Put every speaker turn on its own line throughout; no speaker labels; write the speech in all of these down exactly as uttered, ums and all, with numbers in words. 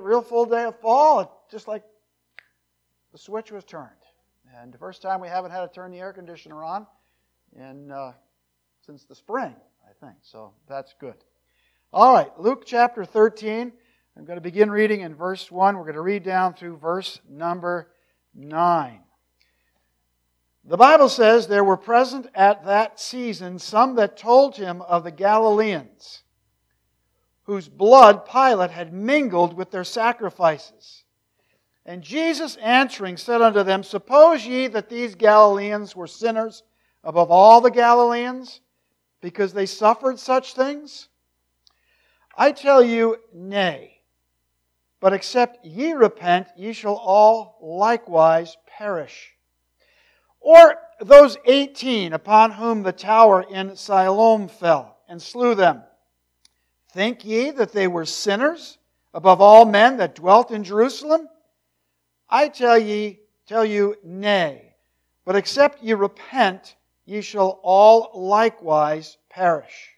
real full day of fall, it just like the switch was turned. And the first time we haven't had to turn the air conditioner on in uh, since the spring, I think. So that's good. All right, Luke chapter thirteen. I'm going to begin reading in verse one. We're going to read down through verse number nine. The Bible says, there were present at that season some that told him of the Galileans, whose blood Pilate had mingled with their sacrifices. And Jesus answering said unto them, suppose ye that these Galileans were sinners above all the Galileans, because they suffered such things? I tell you, nay. But except ye repent, ye shall all likewise perish. Or those eighteen upon whom the tower in Siloam fell, and slew them. Think ye that they were sinners above all men that dwelt in Jerusalem? I tell ye, tell you, nay. But except ye repent, ye shall all likewise perish.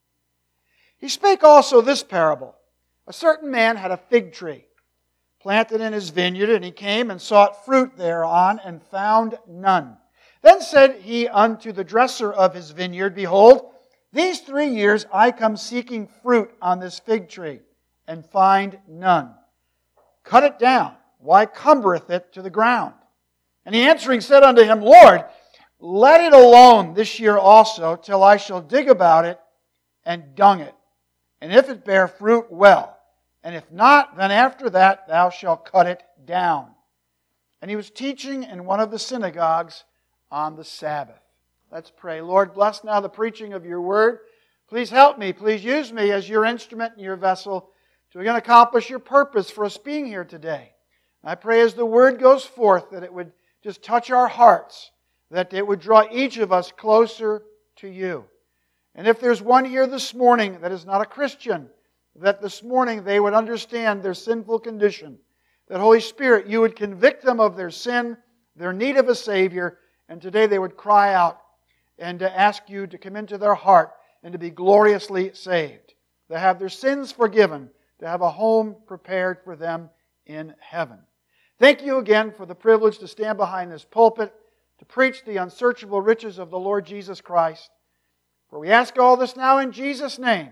He spake also this parable. A certain man had a fig tree planted in his vineyard, and he came and sought fruit thereon, and found none. Then said he unto the dresser of his vineyard, behold, these three years I come seeking fruit on this fig tree, and find none. Cut it down. Why cumbereth it to the ground? And he answering said unto him, Lord, let it alone this year also, till I shall dig about it and dung it. And if it bear fruit, well. And if not, then after that thou shalt cut it down. And he was teaching in one of the synagogues on the Sabbath. Let's pray. Lord, bless now the preaching of your word. Please help me. Please use me as your instrument and your vessel to again accomplish your purpose for us being here today. I pray as the word goes forth that it would just touch our hearts, that it would draw each of us closer to you. And if there's one here this morning that is not a Christian, that this morning they would understand their sinful condition, that Holy Spirit, you would convict them of their sin, their need of a Savior, and today they would cry out and to ask you to come into their heart and to be gloriously saved, to have their sins forgiven, to have a home prepared for them in heaven. Thank you again for the privilege to stand behind this pulpit, to preach the unsearchable riches of the Lord Jesus Christ. For we ask all this now in Jesus' name.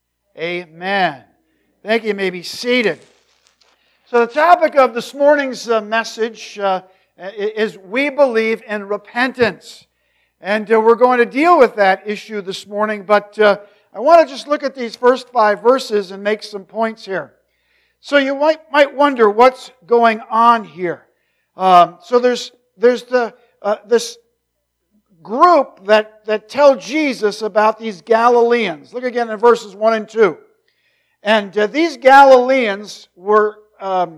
Amen. Thank you. You may be seated. So the topic of this morning's uh, message uh, is we believe in repentance. And uh, we're going to deal with that issue this morning, but uh, I want to just look at these first five verses and make some points here. So you might, might wonder what's going on here. Um, so there's there's the uh, this group that, that tell Jesus about these Galileans. Look again in verses one and two. And uh, these Galileans were um,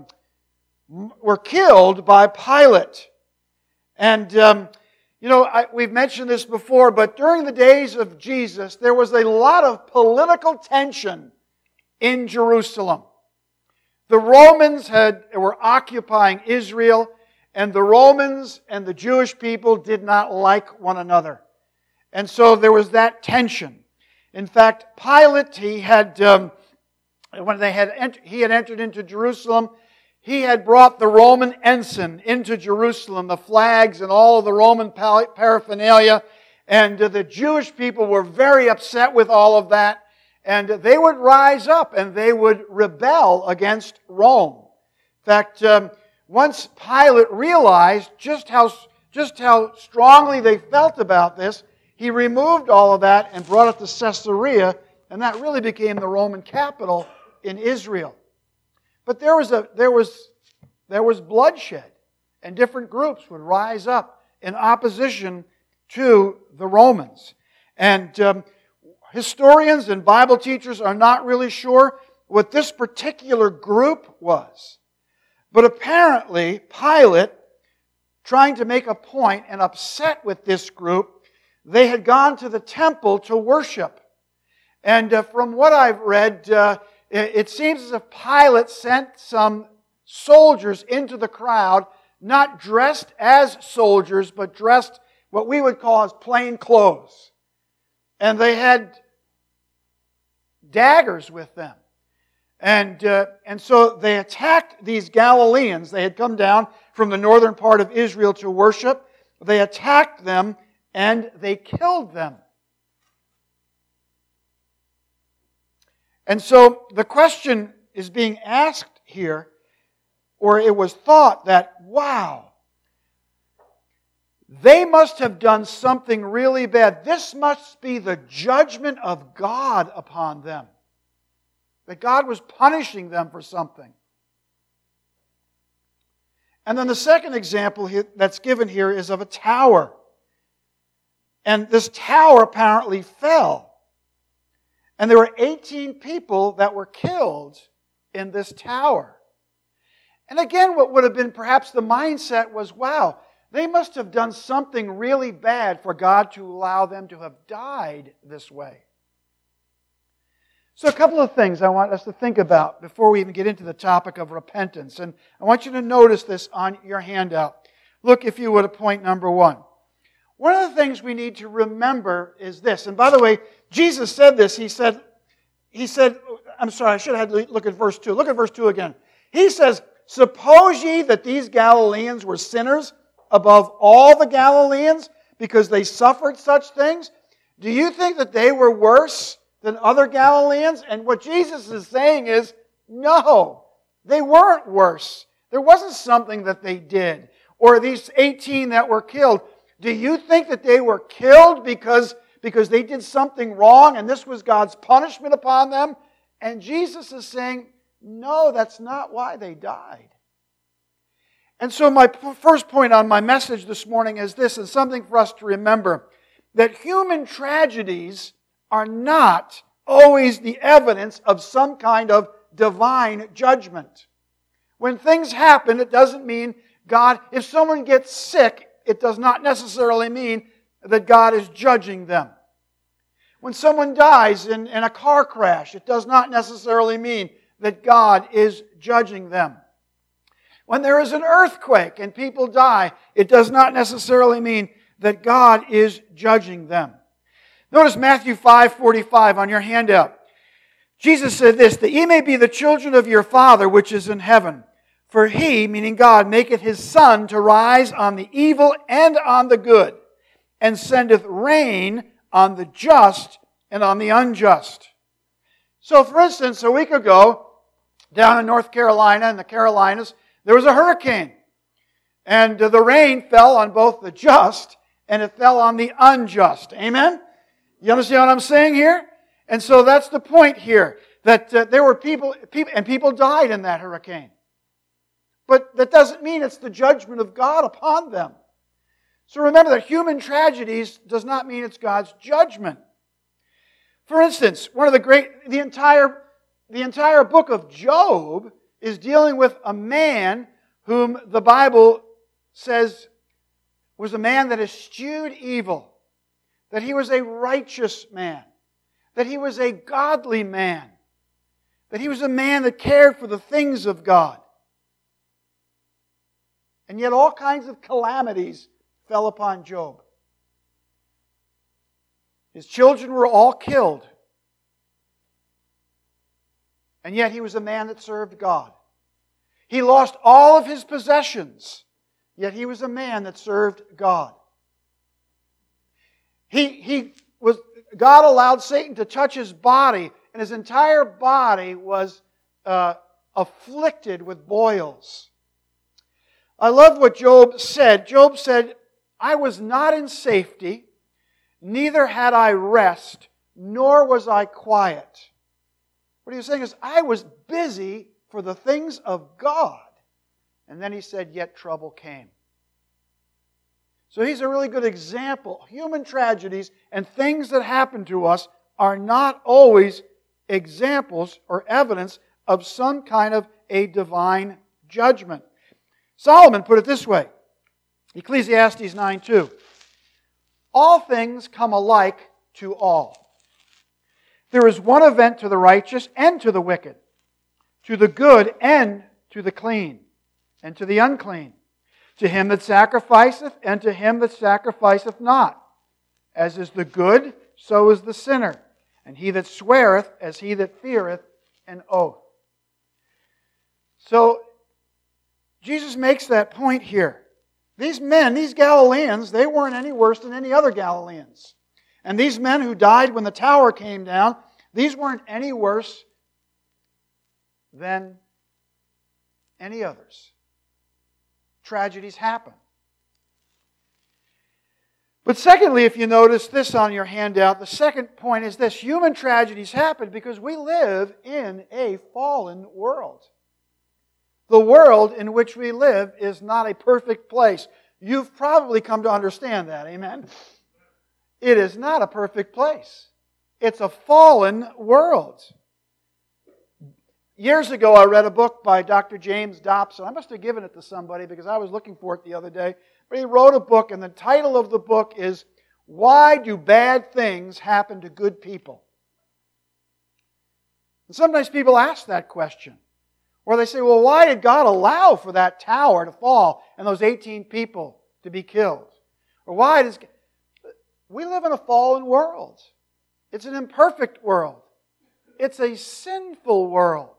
were killed by Pilate. And, um, you know, I, we've mentioned this before, but during the days of Jesus, there was a lot of political tension in Jerusalem. The Romans had were occupying Israel, and the Romans and the Jewish people did not like one another. And so there was that tension. In fact, Pilate, he had, um, when they had ent- he had entered into Jerusalem, he had brought the Roman ensign into Jerusalem, the flags and all of the Roman paraphernalia, and uh, the Jewish people were very upset with all of that. And they would rise up and they would rebel against Rome. In fact, um, once Pilate realized just how, just how strongly they felt about this, he removed all of that and brought it to Caesarea, and that really became the Roman capital in Israel. But there was, a, there was, there was bloodshed, and different groups would rise up in opposition to the Romans. And um, historians and Bible teachers are not really sure what this particular group was. But apparently, Pilate, trying to make a point and upset with this group, they had gone to the temple to worship. And uh, from what I've read, uh, it seems as if Pilate sent some soldiers into the crowd, not dressed as soldiers, but dressed what we would call as plain clothes. And they had daggers with them. And, uh, and so they attacked these Galileans. They had come down from the northern part of Israel to worship. They attacked them and they killed them. And so the question is being asked here, or it was thought that, wow, they must have done something really bad. This must be the judgment of God upon them. That God was punishing them for something. And then the second example that's given here is of a tower. And this tower apparently fell. And there were eighteen people that were killed in this tower. And again, what would have been perhaps the mindset was, wow, they must have done something really bad for God to allow them to have died this way. So a couple of things I want us to think about before we even get into the topic of repentance. And I want you to notice this on your handout. Look, if you would, at point number one. One of the things we need to remember is this. And by the way, Jesus said this. He said, he said, I'm sorry, I should have had to look at verse two. Look at verse two again. He says, suppose ye that these Galileans were sinners above all the Galileans because they suffered such things? Do you think that they were worse than other Galileans? And what Jesus is saying is, no, they weren't worse. There wasn't something that they did. Or these eighteen that were killed. Do you think that they were killed because, because they did something wrong and this was God's punishment upon them? And Jesus is saying, no, that's not why they died. And so my first point on my message this morning is this, and something for us to remember, that human tragedies are not always the evidence of some kind of divine judgment. When things happen, it doesn't mean God, if someone gets sick, it does not necessarily mean that God is judging them. When someone dies in, in a car crash, it does not necessarily mean that God is judging them. When there is an earthquake and people die, it does not necessarily mean that God is judging them. Notice Matthew five forty-five on your handout. Jesus said this, that ye may be the children of your Father which is in heaven. For He, meaning God, maketh His sun to rise on the evil and on the good, and sendeth rain on the just and on the unjust. So, for instance, a week ago, down in North Carolina, in the Carolinas, there was a hurricane. And the rain fell on both the just and it fell on the unjust. Amen? You understand what I'm saying here? And so that's the point here, that uh, there were people, people, and people died in that hurricane. But that doesn't mean it's the judgment of God upon them. So remember that human tragedies does not mean it's God's judgment. For instance, one of the great, the entire, the entire book of Job is dealing with a man whom the Bible says was a man that eschewed evil, that he was a righteous man, that he was a godly man, that he was a man that cared for the things of God. And yet all kinds of calamities fell upon Job. His children were all killed. And yet he was a man that served God. He lost all of his possessions, yet he was a man that served God. He, he was, God allowed Satan to touch his body, and his entire body was uh, afflicted with boils. I love what Job said. Job said, I was not in safety, neither had I rest, nor was I quiet. What he was saying is, I was busy for the things of God. And then he said, yet trouble came. So he's a really good example. Human tragedies and things that happen to us are not always examples or evidence of some kind of a divine judgment. Solomon put it this way, Ecclesiastes nine two. All things come alike to all. There is one event to the righteous and to the wicked, to the good and to the clean, and to the unclean, to him that sacrificeth and to him that sacrificeth not. As is the good, so is the sinner, and he that sweareth as he that feareth an oath. So, Jesus makes that point here. These men, these Galileans, they weren't any worse than any other Galileans. And these men who died when the tower came down, these weren't any worse than any others. Tragedies happen. But secondly, if you notice this on your handout, the second point is this: human tragedies happen because we live in a fallen world. The world in which we live is not a perfect place. You've probably come to understand that, amen? It is not a perfect place. It's a fallen world. Years ago, I read a book by Doctor James Dobson. I must have given it to somebody because I was looking for it the other day. But he wrote a book, and the title of the book is, Why Do Bad Things Happen to Good People? And sometimes people ask that question. Or they say, well, why did God allow for that tower to fall and those eighteen people to be killed? Or why does... We live in a fallen world. It's an imperfect world. It's a sinful world.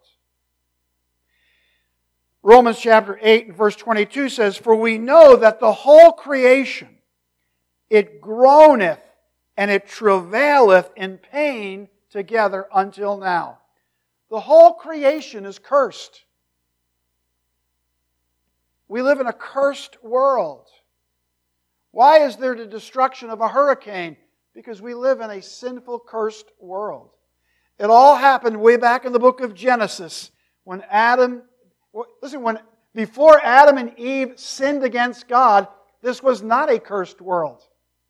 Romans chapter eight and verse twenty-two says, For we know that the whole creation, it groaneth and it travaileth in pain together until now. The whole creation is cursed. We live in a cursed world. Why is there the destruction of a hurricane? Because we live in a sinful, cursed world. It all happened way back in the book of Genesis when Adam, listen, when before Adam and Eve sinned against God, this was not a cursed world.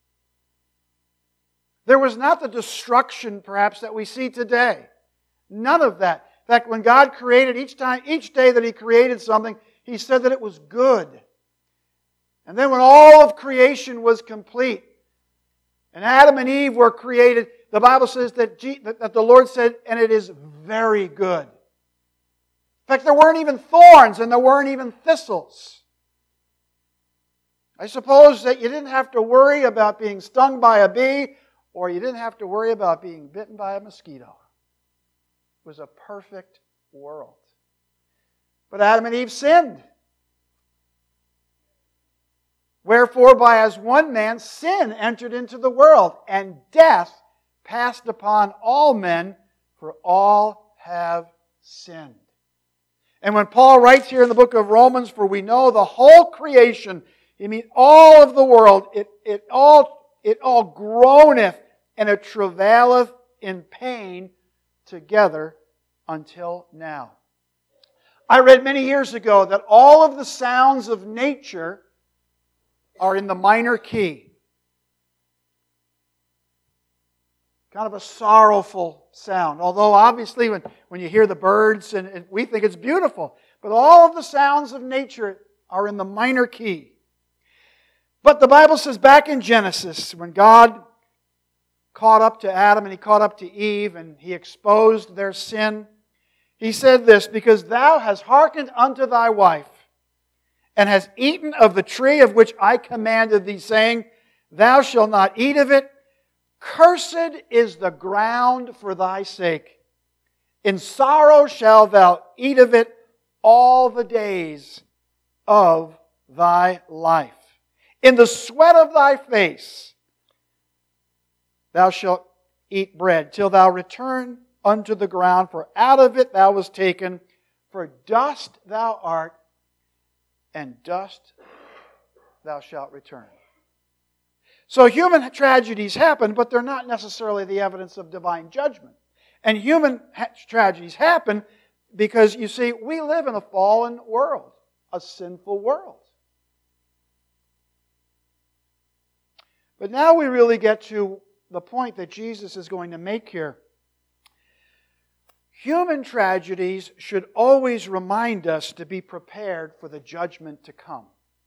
There was not the destruction, perhaps, that we see today. None of that. In fact, when God created, each time, each day that He created something, He said that it was good. And then when all of creation was complete, and Adam and Eve were created, the Bible says that, G, that the Lord said, and it is very good. In fact, there weren't even thorns and there weren't even thistles. I suppose that you didn't have to worry about being stung by a bee, or you didn't have to worry about being bitten by a mosquito. It was a perfect world. But Adam and Eve sinned. Wherefore, by as one man, sin entered into the world, and death passed upon all men, for all have sinned. And when Paul writes here in the book of Romans, for we know the whole creation, he means all of the world, it, it all it all groaneth and it travaileth in pain together until now. I read many years ago that all of the sounds of nature are in the minor key. Kind of a sorrowful sound. Although obviously when, when you hear the birds, and, and we think it's beautiful. But all of the sounds of nature are in the minor key. But the Bible says back in Genesis, when God caught up to Adam and He caught up to Eve and He exposed their sin, He said this, because thou hast hearkened unto thy wife, and hast eaten of the tree of which I commanded thee, saying, Thou shalt not eat of it. Cursed is the ground for thy sake. In sorrow shalt thou eat of it all the days of thy life. In the sweat of thy face thou shalt eat bread, till thou return unto the ground, for out of it thou wast taken, for dust thou art, and dust thou shalt return. So human tragedies happen, but they're not necessarily the evidence of divine judgment. And human ha- tragedies happen because, you see, we live in a fallen world, a sinful world. But now we really get to the point that Jesus is going to make here. Human tragedies should always remind us to be prepared for the judgment to come.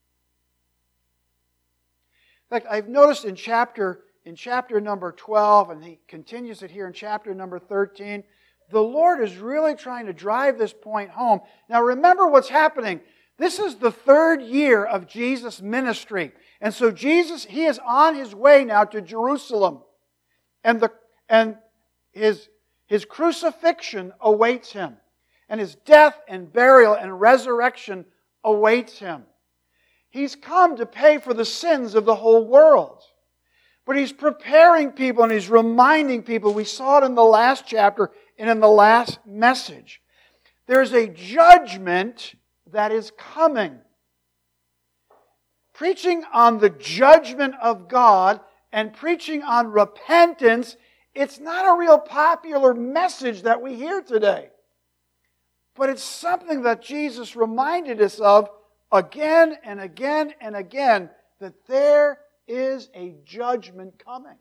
In fact, I've noticed in chapter, in chapter number twelve, and he continues it here in chapter number thirteen, the Lord is really trying to drive this point home. Now remember what's happening. This is the third year of Jesus' ministry. And so Jesus, He is on His way now to Jerusalem. And the and His His crucifixion awaits Him. and His death and burial and resurrection awaits Him. He's come to pay for the sins of the whole world. But He's preparing people and He's reminding people. We saw it in the last chapter and in the last message. There's a judgment that is coming. Preaching on the judgment of God and preaching on repentance, it's not a real popular message that we hear today. But it's something that Jesus reminded us of again and again and again, that there is a judgment coming.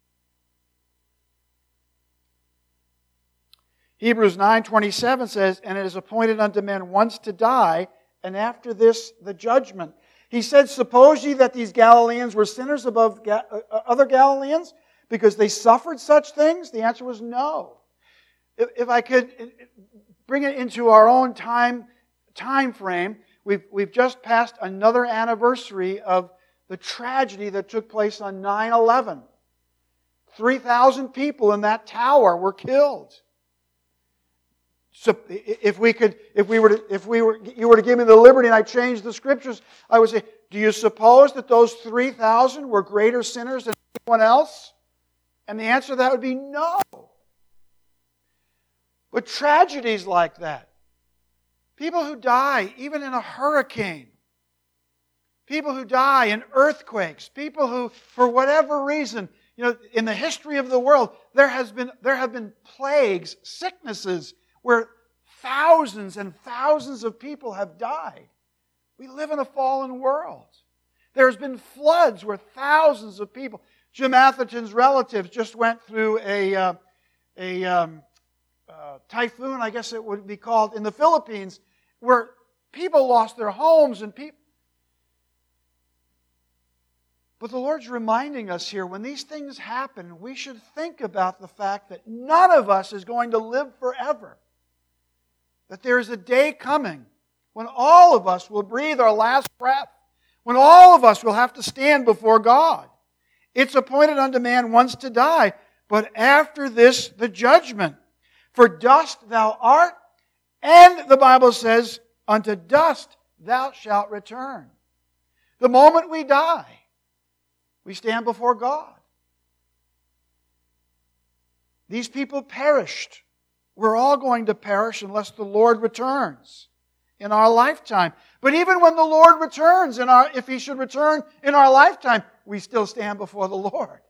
Hebrews nine twenty-seven says, "And it is appointed unto men once to die, and after this the judgment." He said, "Suppose ye that these Galileans were sinners above Ga- uh, other Galileans because they suffered such things?" The answer was no. If, if I could bring it into our own time, time frame, we've, we've just passed another anniversary of the tragedy that took place on nine eleven. three thousand people in that tower were killed. So if we could, if we were to, if we were, you were to give me the liberty and I changed the Scriptures, I would say, do you suppose that those three thousand were greater sinners than anyone else? And the answer to that would be no. But tragedies like that, people who die even in a hurricane, people who die in earthquakes, people who, for whatever reason, you know, in the history of the world, there has been there have been plagues, sicknesses, where thousands and thousands of people have died. We live in a fallen world. There's been floods where thousands of people. Jim Atherton's relatives just went through a, uh, a um, uh, typhoon, I guess it would be called, in the Philippines, where people lost their homes and people. But the Lord's reminding us here, when these things happen, we should think about the fact that none of us is going to live forever. That there is a day coming when all of us will breathe our last breath, when all of us will have to stand before God. It's appointed unto man once to die, but after this the judgment. For dust thou art, and the Bible says, unto dust thou shalt return. The moment we die, we stand before God. These people perished. We're all going to perish unless the Lord returns in our lifetime. But even when the Lord returns, in our, if He should return in our lifetime, we still stand before the Lord.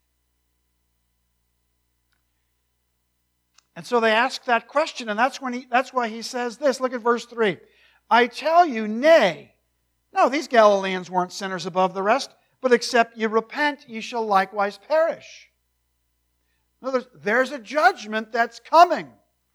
And so they ask that question, and that's when he, that's why he says this. Look at verse three. "I tell you, nay." No, these Galileans weren't sinners above the rest, "but except ye repent, ye shall likewise perish." In other words, there's a judgment that's coming.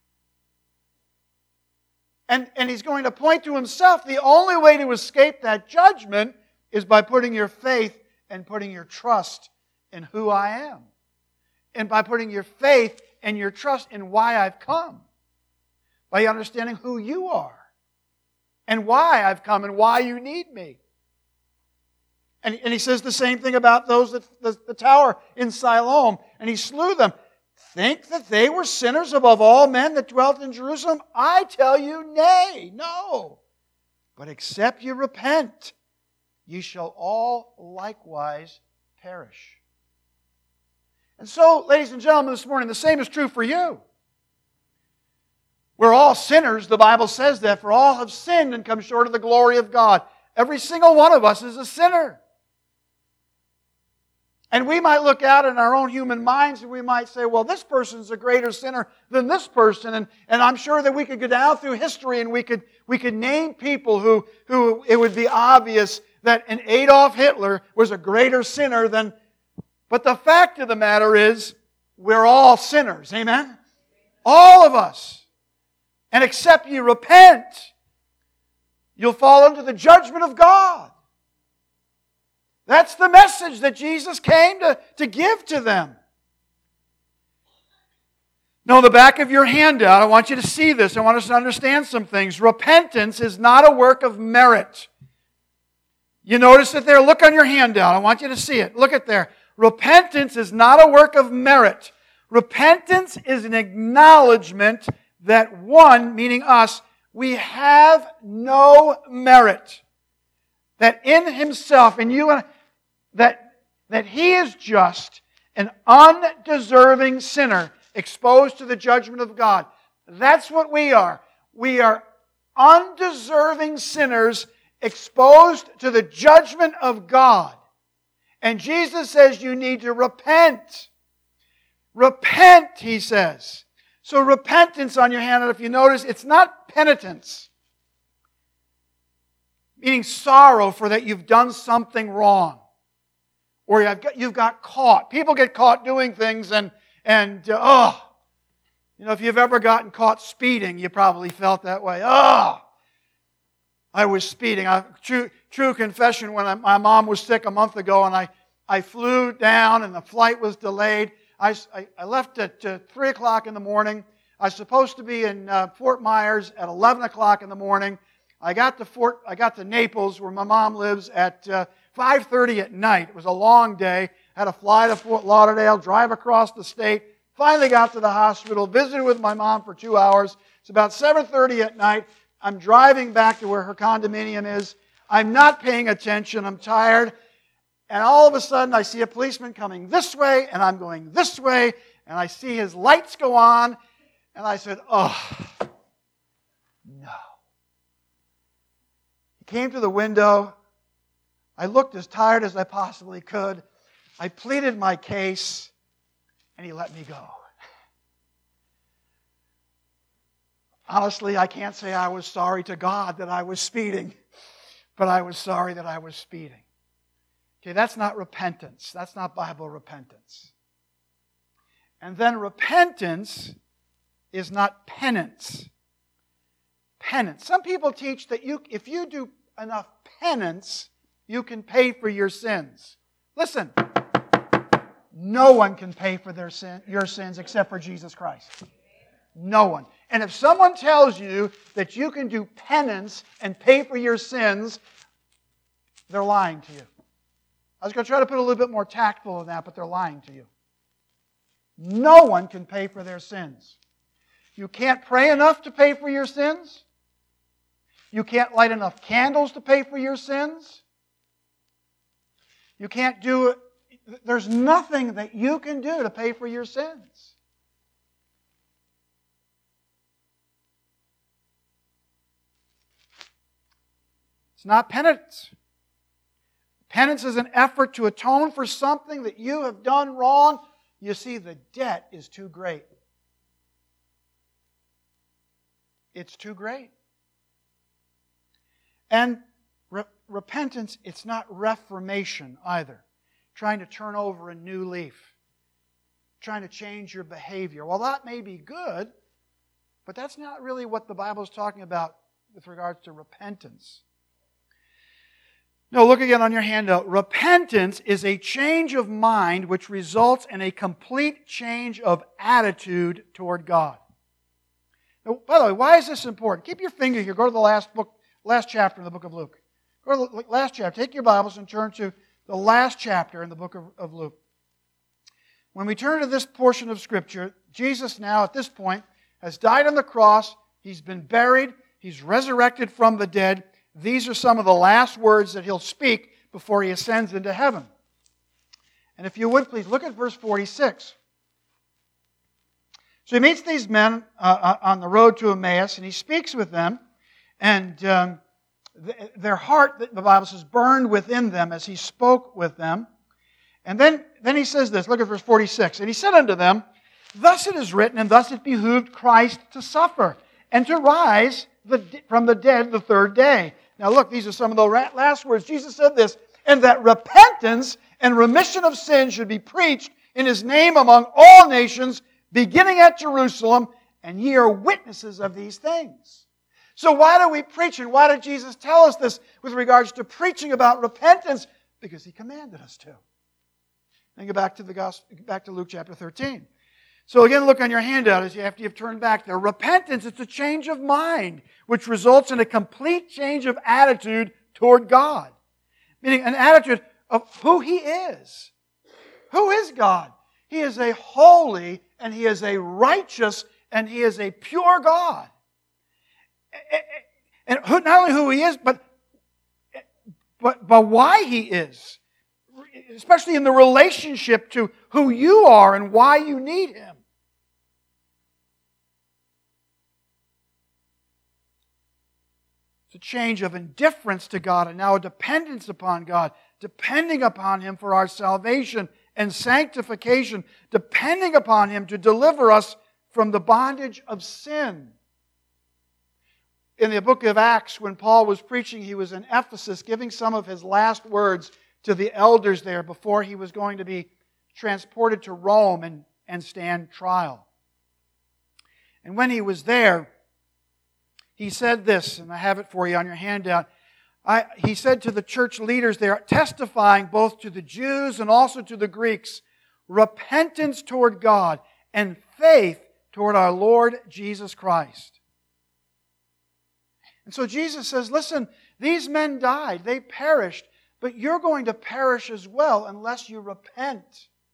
And, and he's going to point to himself. The only way to escape that judgment is by putting your faith and putting your trust in who I am. And by putting your faith and your trust in why I've come. By understanding who you are. And why I've come and why you need me. And, and he says the same thing about those that the, the tower in Siloam. And he slew them. Think that they were sinners above all men that dwelt in Jerusalem? I tell you, nay, no. But except you repent, ye shall all likewise perish. And so, ladies and gentlemen, this morning, the same is true for you. We're all sinners. The Bible says that. For all have sinned and come short of the glory of God. Every single one of us is a sinner. And we might look out in our own human minds and we might say, well, this person's a greater sinner than this person. And, and I'm sure that we could go down through history and we could, we could name people who, who it would be obvious that an Adolf Hitler was a greater sinner than... But the fact of the matter is, we're all sinners. Amen? All of us. And except you repent, you'll fall under the judgment of God. That's the message that Jesus came to, to give to them. Now, on the back of your handout, I want you to see this. I want us to understand some things. Repentance is not a work of merit. You notice it there? Look on your handout. I want you to see it. Look at there. Repentance is not a work of merit. Repentance is an acknowledgement that one, meaning us, we have no merit. That in Himself, in you, and that, that He is just an undeserving sinner exposed to the judgment of God. That's what we are. We are undeserving sinners exposed to the judgment of God. And Jesus says you need to repent. Repent, He says. So repentance on your handout, if you notice, it's not penitence. Meaning sorrow for that you've done something wrong. Or you've got, you've got caught. People get caught doing things and, and uh, oh, you know, if you've ever gotten caught speeding, you probably felt that way. Oh, I was speeding. I, true, true confession, when I, my mom was sick a month ago and I, I flew down and the flight was delayed. I, I, I left at uh, three o'clock in the morning. I was supposed to be in uh, Fort Myers at eleven o'clock in the morning. I got to Fort, I got to Naples, where my mom lives, at uh, five thirty at night. It was a long day. I had to fly to Fort Lauderdale, drive across the state. Finally got to the hospital, visited with my mom for two hours. It's about seven thirty at night. I'm driving back to where her condominium is. I'm not paying attention. I'm tired. And all of a sudden, I see a policeman coming this way, and I'm going this way, and I see his lights go on, and I said, oh, no. He came to the window. I looked as tired as I possibly could. I pleaded my case, and he let me go. Honestly, I can't say I was sorry to God that I was speeding, but I was sorry that I was speeding. Okay, that's not repentance. That's not Bible repentance. And then repentance is not penance. Penance. Some people teach that you, if you do enough penance, you can pay for your sins. Listen, no one can pay for their sin, your sins except for Jesus Christ. No one. And if someone tells you that you can do penance and pay for your sins, they're lying to you. I was going to try to put a little bit more tactful in that, but they're lying to you. No one can pay for their sins. You can't pray enough to pay for your sins. You can't light enough candles to pay for your sins. You can't do it. There's nothing that you can do to pay for your sins. It's not penance. Penance is an effort to atone for something that you have done wrong. You see, the debt is too great. It's too great. And re- repentance, it's not reformation either. Trying to turn over a new leaf. Trying to change your behavior. Well, that may be good, but that's not really what the Bible is talking about with regards to repentance. No, look again on your handout. Repentance is a change of mind which results in a complete change of attitude toward God. Now, by the way, why is this important? Keep your finger here. Go to the last book, last chapter in the book of Luke. Go to the last chapter. Take your Bibles and turn to the last chapter in the book of, of Luke. When we turn to this portion of Scripture, Jesus now, at this point, has died on the cross. He's been buried. He's resurrected from the dead. These are some of the last words that He'll speak before He ascends into heaven. And if you would, please look at verse forty-six. So He meets these men uh, on the road to Emmaus, and He speaks with them. And um, th- their heart, the Bible says, burned within them as He spoke with them. And then, then He says this, look at verse forty-six. And He said unto them, Thus it is written, and thus it behooved Christ to suffer, and to rise the, from the dead the third day. Now look, these are some of the last words. Jesus said this, and that repentance and remission of sins should be preached in His name among all nations, beginning at Jerusalem, and ye are witnesses of these things. So why do we preach, and why did Jesus tell us this with regards to preaching about repentance? Because He commanded us to. Then go back to the gospel, back to Luke chapter thirteen. So again, look on your handout as you after you've turned back there. Repentance, it's a change of mind, which results in a complete change of attitude toward God. Meaning an attitude of who He is. Who is God? He is a holy and He is a righteous and He is a pure God. And not only who He is, but, but, but why He is. Especially in the relationship to who you are and why you need Him. It's a change of indifference to God and now a dependence upon God, depending upon Him for our salvation and sanctification, depending upon Him to deliver us from the bondage of sin. In the book of Acts, when Paul was preaching, he was in Ephesus giving some of his last words to the elders there before he was going to be transported to Rome and, and stand trial. And when he was there, he said this, and I have it for you on your handout. I, he said to the church leaders there, testifying both to the Jews and also to the Greeks, repentance toward God and faith toward our Lord Jesus Christ. And so Jesus says, listen, these men died, they perished, but you're going to perish as well unless you repent.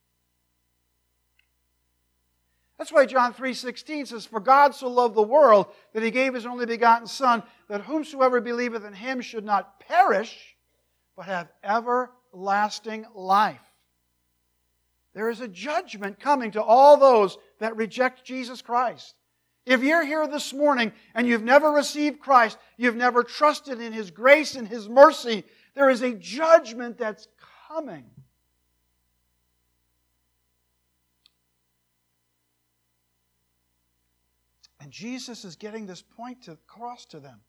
That's why John three sixteen says, for God so loved the world that He gave His only begotten Son, that whomsoever believeth in Him should not perish, but have everlasting life. There is a judgment coming to all those that reject Jesus Christ. If you're here this morning and you've never received Christ, you've never trusted in His grace and His mercy, there is a judgment that's coming. And Jesus is getting this point to, across to them.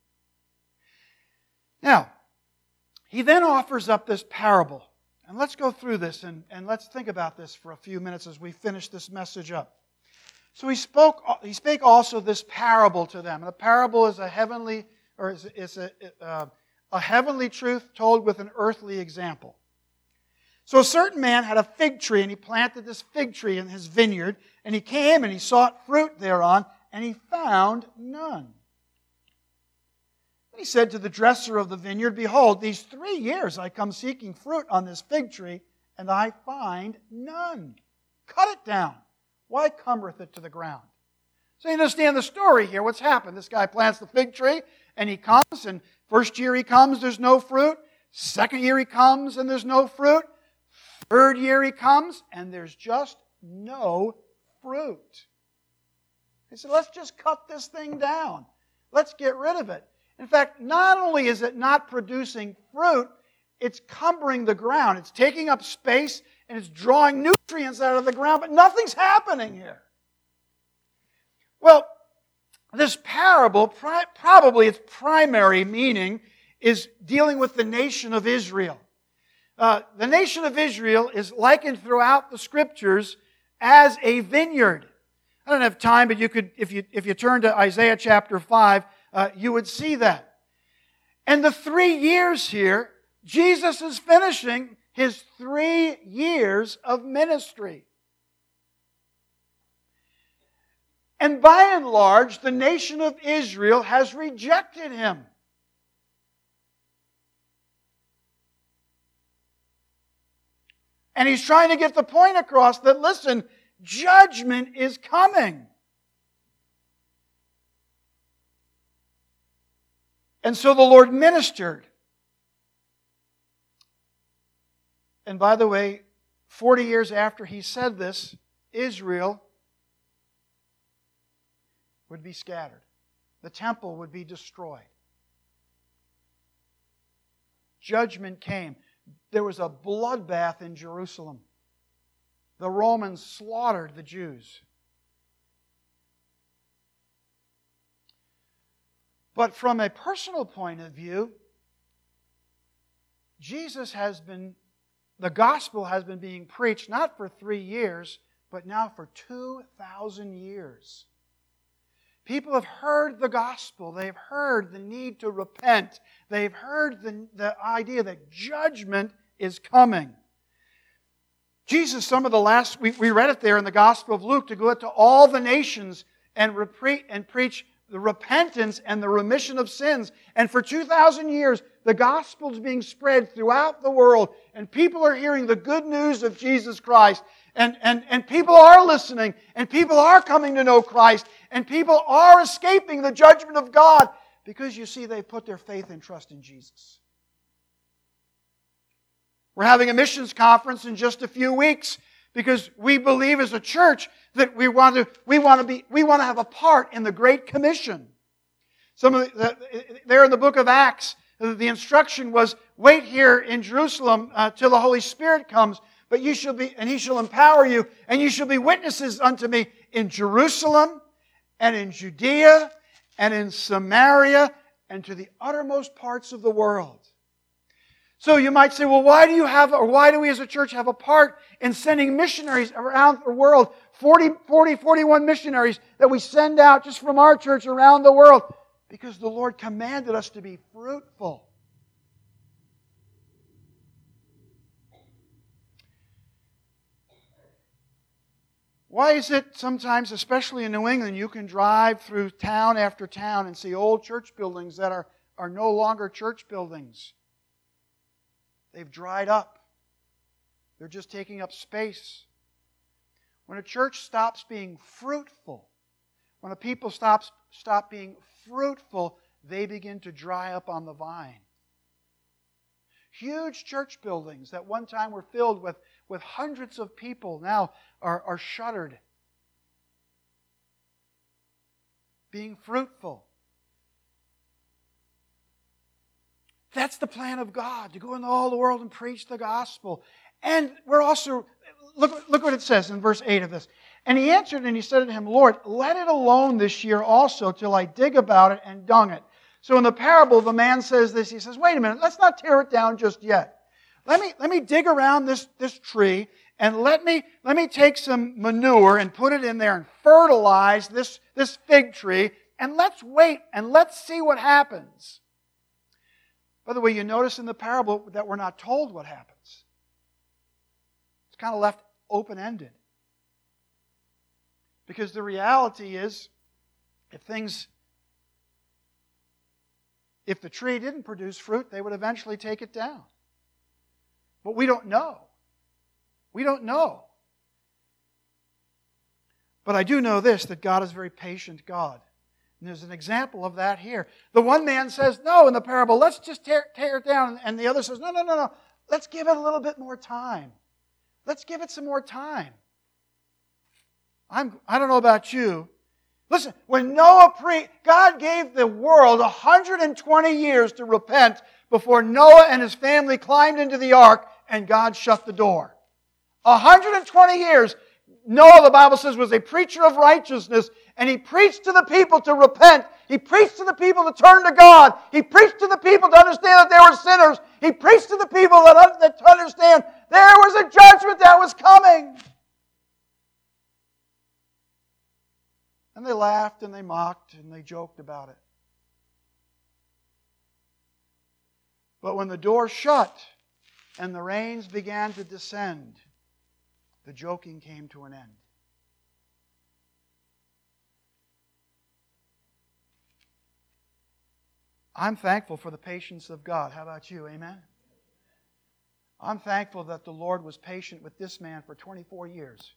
Now, He then offers up this parable. And let's go through this and, and let's think about this for a few minutes as we finish this message up. So he spoke. He spake also this parable to them. And a parable is a heavenly, or is, is a, uh, a heavenly truth told with an earthly example. So a certain man had a fig tree, and he planted this fig tree in his vineyard, and he came and he sought fruit thereon, and he found none. And he said to the dresser of the vineyard, behold, these three years I come seeking fruit on this fig tree, and I find none. Cut it down. Why cumbereth it to the ground? So you understand the story here. What's happened? This guy plants the fig tree, and he comes, and first year he comes, there's no fruit. Second year he comes, and there's no fruit. Third year he comes, and there's just no fruit. He said, let's just cut this thing down. Let's get rid of it. In fact, not only is it not producing fruit, it's cumbering the ground. It's taking up space, and it's drawing nutrients out of the ground, but nothing's happening here. Well, this parable, probably its primary meaning, is dealing with the nation of Israel. Uh, the nation of Israel is likened throughout the Scriptures as a vineyard. I don't have time, but you could, if you if you turn to Isaiah chapter five, uh, you would see that. And the three years here, Jesus is finishing His three years of ministry. And by and large, the nation of Israel has rejected Him. And He's trying to get the point across that, listen, judgment is coming. And so the Lord ministered. And by the way, forty years after He said this, Israel would be scattered. The temple would be destroyed. Judgment came. There was a bloodbath in Jerusalem. The Romans slaughtered the Jews. But from a personal point of view, Jesus has been, the gospel has been being preached not for three years, but now for two thousand years. People have heard the gospel. They've heard the need to repent. They've heard the, the idea that judgment is coming. Jesus, some of the last, we, we read it there in the Gospel of Luke, to go out to all the nations and, repre- and preach the repentance and the remission of sins. And for two thousand years, the gospel is being spread throughout the world, and people are hearing the good news of Jesus Christ. And, and, and people are listening, and people are coming to know Christ, and people are escaping the judgment of God because, you see, they put their faith and trust in Jesus. We're having a missions conference in just a few weeks because we believe as a church that we want to we want to be we want to have a part in the Great Commission. Some of the, there in the book of Acts, the instruction was, wait here in Jerusalem uh, till the Holy Spirit comes, but you shall be, and He shall empower you, and you shall be witnesses unto me in Jerusalem and in Judea and in Samaria and to the uttermost parts of the world. So you might say, well, why do you have, or why do we as a church have a part in sending missionaries around the world? forty, forty, forty-one missionaries that we send out just from our church around the world. Because the Lord commanded us to be fruitful. Why is it sometimes, especially in New England, you can drive through town after town and see old church buildings that are, are no longer church buildings? They've dried up. They're just taking up space. When a church stops being fruitful, when a people stops, stop being fruitful, they begin to dry up on the vine. Huge church buildings that one time were filled with, with hundreds of people now are, are shuttered. Being fruitful. That's the plan of God, to go into all the world and preach the gospel. And we're also, look, look what it says in verse eight of this. And he answered and he said to him, Lord, let it alone this year also till I dig about it and dung it. So in the parable, the man says this. He says, wait a minute, let's not tear it down just yet. Let me, let me dig around this, this tree and let me, let me take some manure and put it in there and fertilize this, this fig tree. And let's wait and let's see what happens. By the way, you notice in the parable that we're not told what happens. It's kind of left open-ended. Because the reality is, if things, if the tree didn't produce fruit, they would eventually take it down. But we don't know. We don't know. But I do know this, that God is a very patient God. And there's an example of that here. The one man says, no, in the parable, let's just tear, tear it down. And the other says, no, no, no, no. Let's give it a little bit more time. Let's give it some more time. I'm, I don't know about you. Listen, when Noah pre, God gave the world one hundred twenty years to repent before Noah and his family climbed into the ark and God shut the door. one hundred twenty years. Noah, the Bible says, was a preacher of righteousness, and he preached to the people to repent. He preached to the people to turn to God. He preached to the people to understand that they were sinners. He preached to the people that, that to understand there was a judgment that was coming. And they laughed and they mocked and they joked about it. But when the door shut and the rains began to descend, the joking came to an end. I'm thankful for the patience of God. How about you? Amen? I'm thankful that the Lord was patient with this man for twenty-four years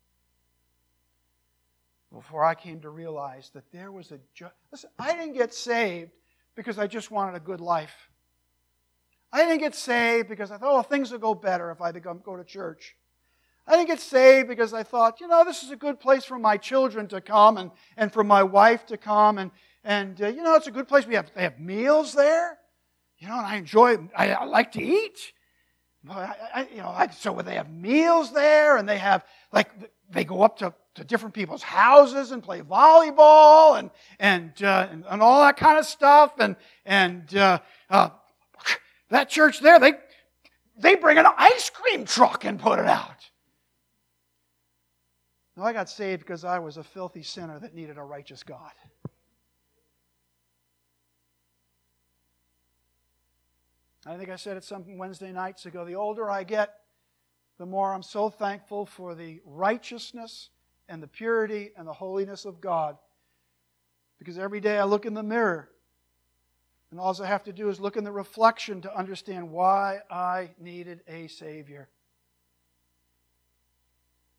before I came to realize that there was a... Ju- Listen, I didn't get saved because I just wanted a good life. I didn't get saved because I thought, oh, things will go better if I become, go to church. I didn't get saved because I thought, you know, this is a good place for my children to come and, and for my wife to come. And, and uh, you know, it's a good place. We have, they have meals there. You know, and I enjoy, I, I like to eat. I, I, you know, I, so they have meals there and they have, like, they go up to, to different people's houses and play volleyball and, and, uh, and, and all that kind of stuff. And, and uh, uh, that church there, they, they bring an ice cream truck and put it out. No, I got saved because I was a filthy sinner that needed a righteous God. I think I said it some Wednesday nights ago. The older I get, the more I'm so thankful for the righteousness and the purity and the holiness of God. Because every day I look in the mirror, and all I have to do is look in the reflection to understand why I needed a Savior.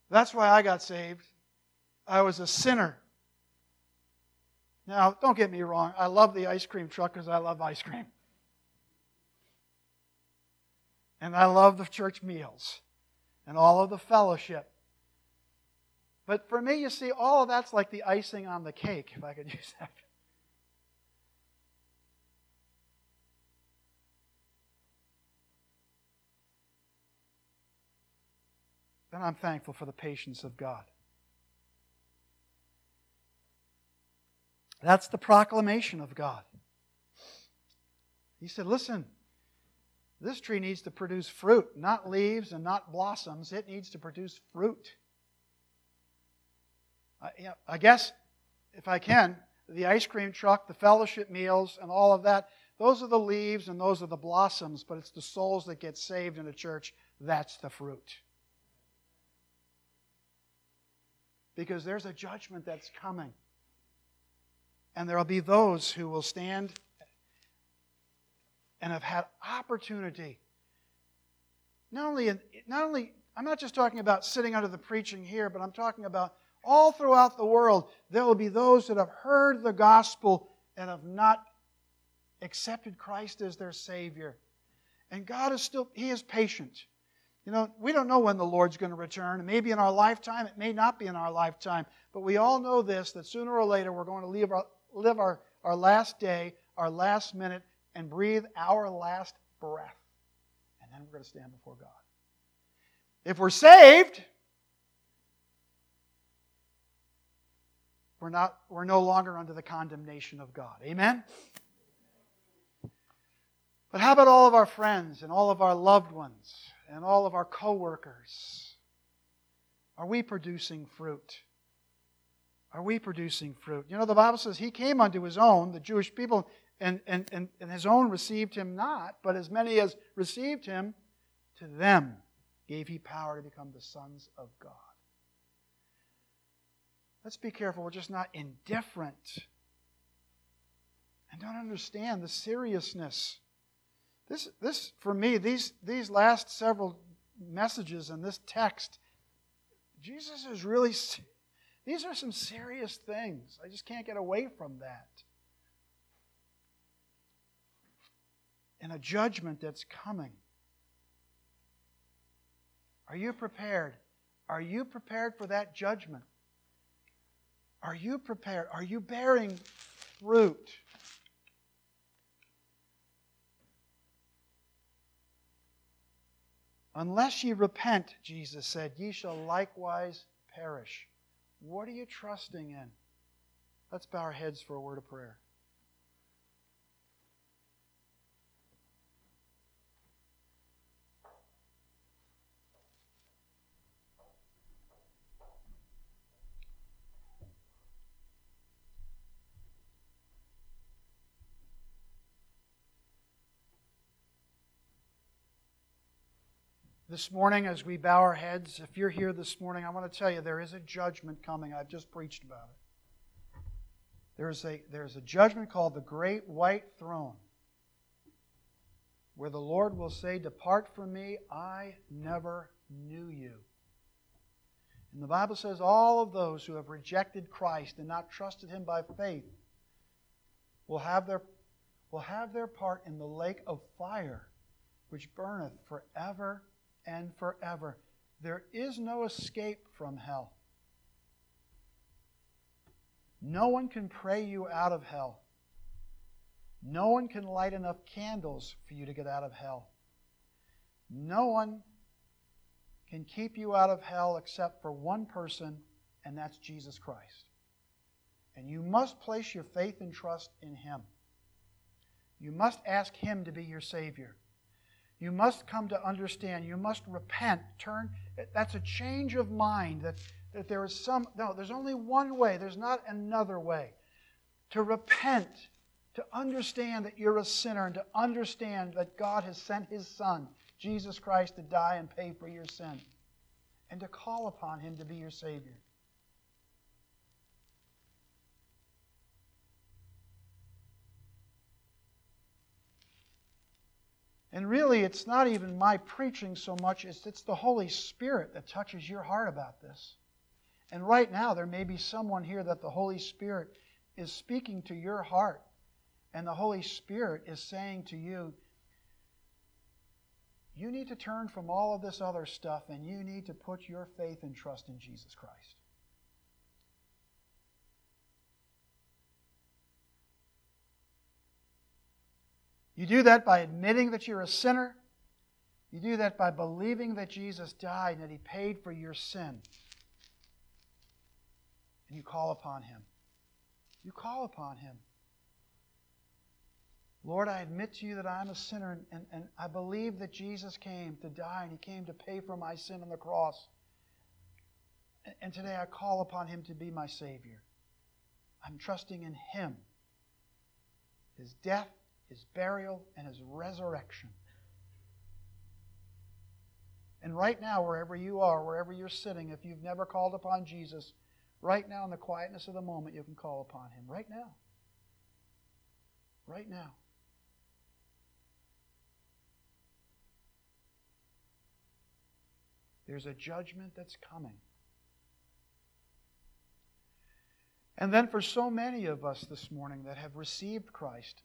That's why I got saved. I was a sinner. Now, don't get me wrong. I love the ice cream truck because I love ice cream. And I love the church meals and all of the fellowship. But for me, you see, all of that's like the icing on the cake, if I could use that. And I'm thankful for the patience of God. That's the proclamation of God. He said, listen, this tree needs to produce fruit, not leaves and not blossoms. It needs to produce fruit. I, you know, I guess, if I can, the ice cream truck, the fellowship meals, and all of that, those are the leaves and those are the blossoms, but it's the souls that get saved in a church. That's the fruit. Because there's a judgment that's coming. And there will be those who will stand and have had opportunity. Not only, not only, I'm not just talking about sitting under the preaching here, but I'm talking about all throughout the world, there will be those that have heard the gospel and have not accepted Christ as their Savior. And God is still, He is patient. You know, we don't know when the Lord's going to return. It may be in our lifetime. It may not be in our lifetime. But we all know this, that sooner or later we're going to live our, live our, our last day, our last minute, and breathe our last breath. And then we're going to stand before God. If we're saved, we're not, we're no longer under the condemnation of God. Amen? But how about all of our friends and all of our loved ones and all of our co-workers? Are we producing fruit? Are we producing fruit? You know, the Bible says He came unto His own, the Jewish people, and, and, and, and His own received Him not, but as many as received Him, to them gave He power to become the sons of God. Let's be careful we're just not indifferent and don't understand the seriousness. This, this for me, these, these last several messages in this text, Jesus is really, these are some serious things. I just can't get away from that. And a judgment that's coming. Are you prepared? Are you prepared for that judgment? Are you prepared? Are you bearing fruit? Unless ye repent, Jesus said, ye shall likewise perish. What are you trusting in? Let's bow our heads for a word of prayer. This morning, as we bow our heads, if you're here this morning, I want to tell you there is a judgment coming. I've just preached about it. There's a, there's a judgment called the Great White Throne, where the Lord will say, depart from me, I never knew you. And the Bible says all of those who have rejected Christ and not trusted Him by faith will have their, will have their part in the lake of fire, which burneth forever and forever. There is no escape from hell. No one can pray you out of hell. No one can light enough candles for you to get out of hell. No one can keep you out of hell except for one person, and that's Jesus Christ. And you must place your faith and trust in Him. You must ask Him to be your Savior. You must come to understand. You must repent. Turn. That's a change of mind. That, that there is some... No, there's only one way. There's not another way. To repent. To understand that you're a sinner. And to understand that God has sent His Son, Jesus Christ, to die and pay for your sin. And to call upon Him to be your Savior. And really, it's not even my preaching so much, it's, it's the Holy Spirit that touches your heart about this. And right now, there may be someone here that the Holy Spirit is speaking to your heart. And the Holy Spirit is saying to you, you need to turn from all of this other stuff and you need to put your faith and trust in Jesus Christ. You do that by admitting that you're a sinner. You do that by believing that Jesus died and that He paid for your sin. And you call upon Him. You call upon Him. Lord, I admit to you that I'm a sinner, and, and, and I believe that Jesus came to die and He came to pay for my sin on the cross. And, and today I call upon Him to be my Savior. I'm trusting in Him, His death, His burial, and His resurrection. And right now, wherever you are, wherever you're sitting, if you've never called upon Jesus, right now in the quietness of the moment, you can call upon Him. Right now. Right now. There's a judgment that's coming. And then for so many of us this morning that have received Christ,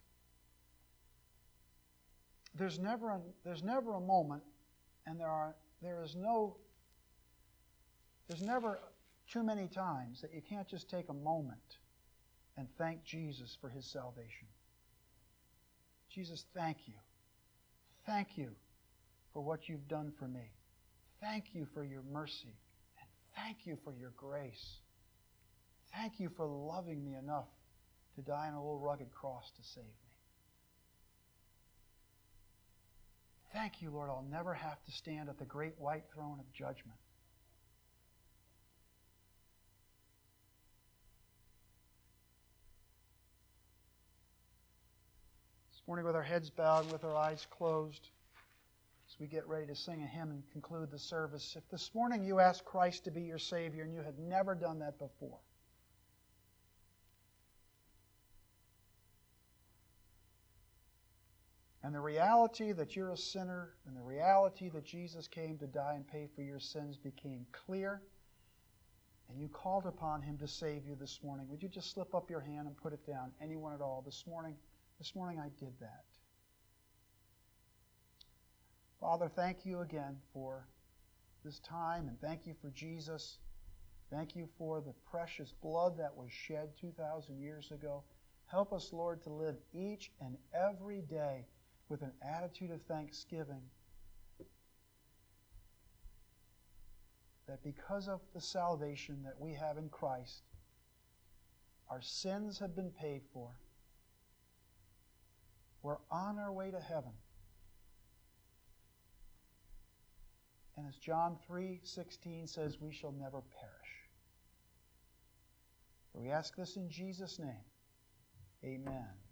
there's never a, there's never a moment, and there are there is no there's never too many times that you can't just take a moment and thank Jesus for His salvation. Jesus, thank you. Thank you for what you've done for me. Thank you for your mercy. And thank you for your grace. Thank you for loving me enough to die on a little rugged cross to save me. Thank you, Lord, I'll never have to stand at the great white throne of judgment. This morning, with our heads bowed and with our eyes closed, as we get ready to sing a hymn and conclude the service, if this morning you asked Christ to be your Savior and you had never done that before, and the reality that you're a sinner and the reality that Jesus came to die and pay for your sins became clear, and you called upon Him to save you this morning, would you just slip up your hand and put it down? Anyone at all? This morning, this morning I did that. Father, thank you again for this time, and thank you for Jesus. Thank you for the precious blood that was shed two thousand years ago. Help us, Lord, to live each and every day with an attitude of thanksgiving, that because of the salvation that we have in Christ, our sins have been paid for. We're on our way to heaven. And as John three sixteen says, we shall never perish. For we ask this in Jesus' name. Amen.